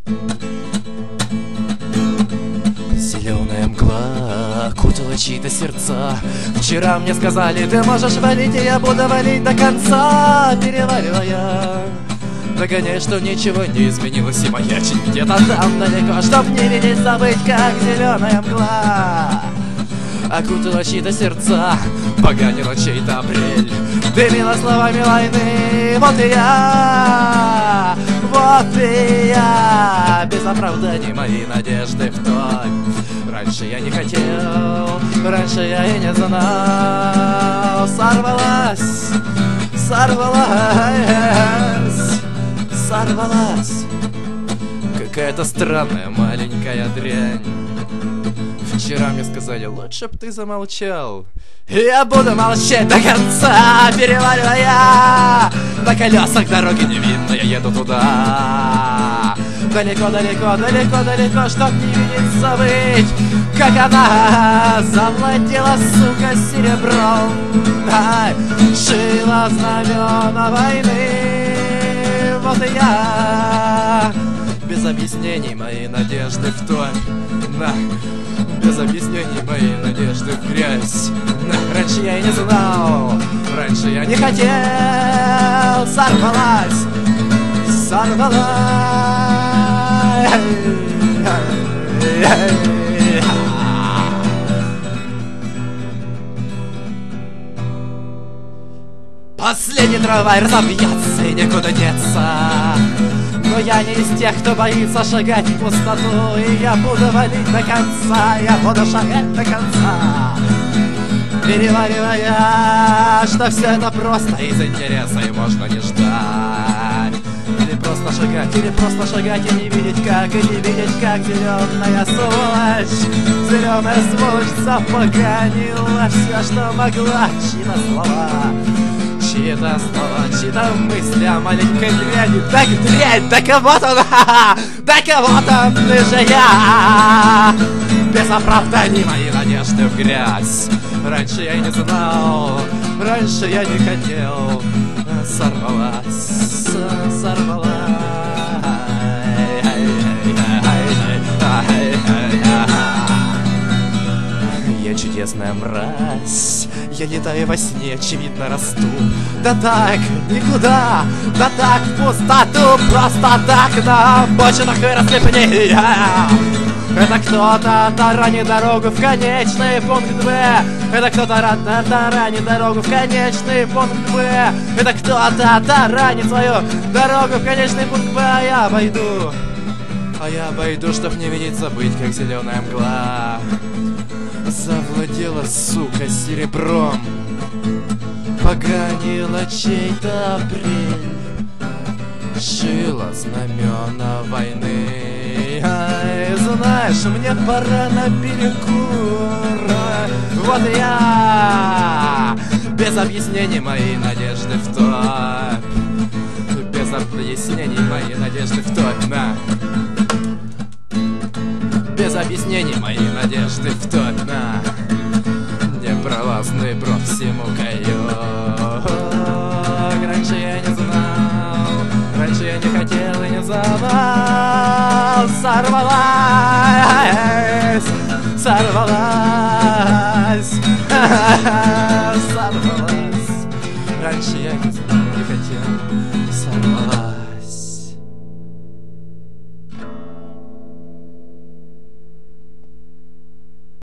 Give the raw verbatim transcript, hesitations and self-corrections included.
Зеленая мгла окутала чьи-то сердца. Вчера мне сказали, ты можешь валить, и я буду валить до конца. Переваривая, догоняй, что ничего не изменилось, и маячить где-то там далеко, чтоб не видеть, забыть, как зеленая мгла окутала чьи-то сердца, поганила чей-то апрель, дымила словами войны. Вот и я, вот и я, без оправданий мои надежды в топь. Раньше я не хотел, раньше я и не знал. Сорвалась, сорвалась, сорвалась какая-то странная маленькая дрянь. Вчера мне сказали, лучше б ты замолчал. И я буду молчать до конца, переваривая. На колесах дороги не видно, я еду туда. Далеко, далеко, далеко, далеко, чтоб не видеть, забыть, как она завладела, сука, серебром. Ай, шила знамена войны. Вот и я, без объяснений мои надежды в топь. Да. Без объяснений мои надежды в грязь. Раньше я и не знал, раньше я не хотел. Сорвалась, сорвалась. Последний трамвай разобьется и некуда деться. Но я не из тех, кто боится шагать в пустоту. И я буду валить до конца, я буду шагать до конца, переваривая, что все это просто из интереса и можно не ждать. Или просто шагать, или просто шагать и не видеть как, и не видеть как зеленая сволочь, зеленая сволочь запоганила все, что могла, чьи-то слова, чьи-то слова, чьи-то мысли о маленькой дряни. Так дрянь, да кого-то она, да кого-то ты же я. Без оправданий мои надежды в грязь. Раньше я не знал, раньше я не хотел. Сорвалась, сорвалась. Я чудесная мразь, я летаю во сне, очевидно расту. Да так, никуда, да так в пустоту, просто так на обочинах выросли пни. Это кто-то таранит дорогу в конечный пункт Б. Это кто-то таранит дорогу в конечный пункт Б. Это кто-то таранит свою дорогу в конечный пункт Б. А я обойду, а я обойду, чтоб не видеть, забыть, как зеленая мгла завладела, сука, серебром, поганила чей-то апрель, шила знамена войны. Ай, знаешь, мне пора на перекур. Вот я, без объяснений мои надежды в топь. Без объяснений мои надежды в топь, на. Без объяснений мои надежды в топь, на. Непролазный брод всему каюк. Раньше я не знал, раньше я не хотел и не знал. Сорвалась, сорвалась.